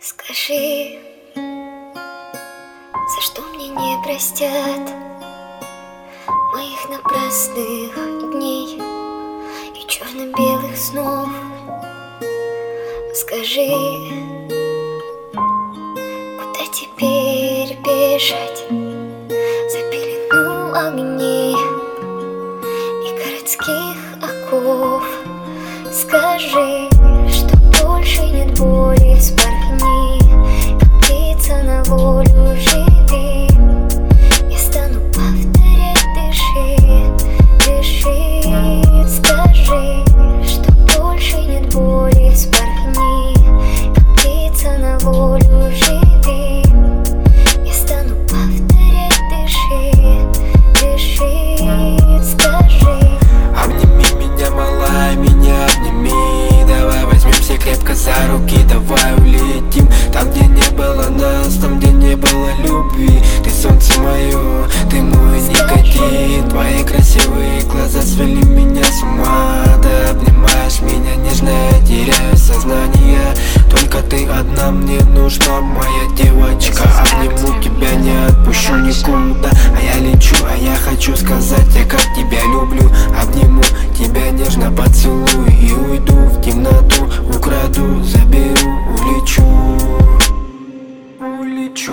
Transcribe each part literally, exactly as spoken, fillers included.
Скажи, за что мне не простят моих напрасных дней и черно-белых снов? Скажи, куда теперь бежать за пелену огней и городских оков? Скажи, что больше нет боли, вспорхни, как птица на волю, живи. Я стану повторять, дыши, дыши. Скажи, что больше нет боли, вспорхни, как птица на волю, живи. Я стану повторять, дыши, дыши. Скажи, обними меня, малая, меня обними. Давай возьмемся крепко за руки, давай улетим там, где не было нас, там, где не было любви. Ты солнце мое, ты мой никотин. Твои красивые глаза свели меня с ума. Ты обнимаешь меня нежно, я теряю сознание. Только ты одна мне нужна, моя девочка. Обниму тебя, не отпущу никуда. А я лечу, а я хочу сказать, я как тебя люблю. Обниму тебя нежно, поцелую и уйду в темноту. Украду, заберу, улечу, улечу.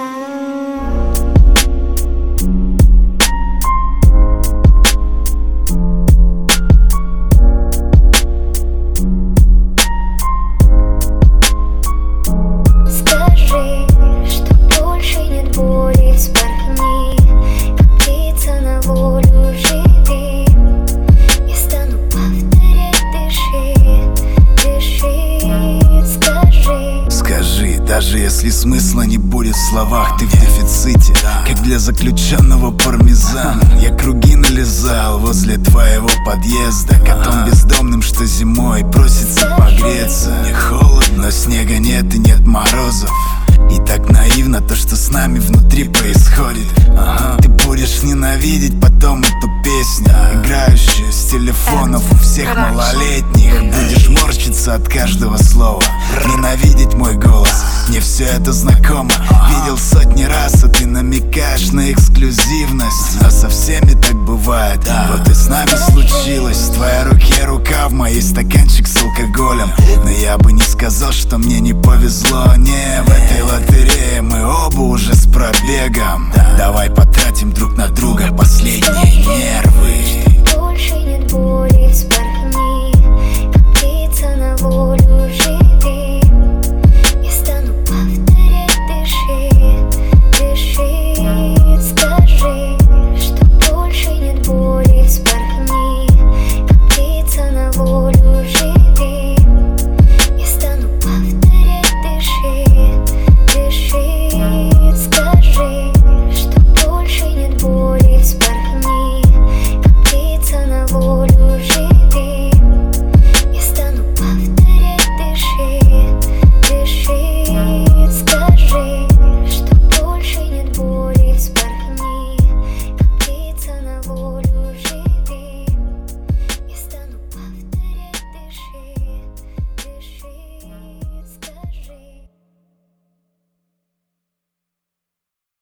скажи, что больше нет боли, вспорхни, как птица на волю, живи. Я стану повторять, дыши, дыши. Скажи, Скажи, даже если смысла не будет в словах, ты в дефиците, как для заключенного пармезан. Я круги нализал возле твоего подъезда, котом бездомным, что зимой просится погреться. Мне холодно, но снега нет и нет морозов. И так наивно то, что с нами внутри происходит. Ага. Ты будешь ненавидеть потом эту песню, играющую с телефонов у всех малолетних. Будешь морщиться от каждого слова, ненавидеть мой голос. Мне все это знакомо, видел сотни раз, а ты намекаешь на эксклюзивность. Но со всеми так бывает, вот и с нами случилось. В твоей руке рука, в моей стаканчик с алкоголем. Но я бы не сказал, что мне не повезло. Не, в этой лотерее мы оба уже с пробегом. Давай потратим друг на друга последние нервы.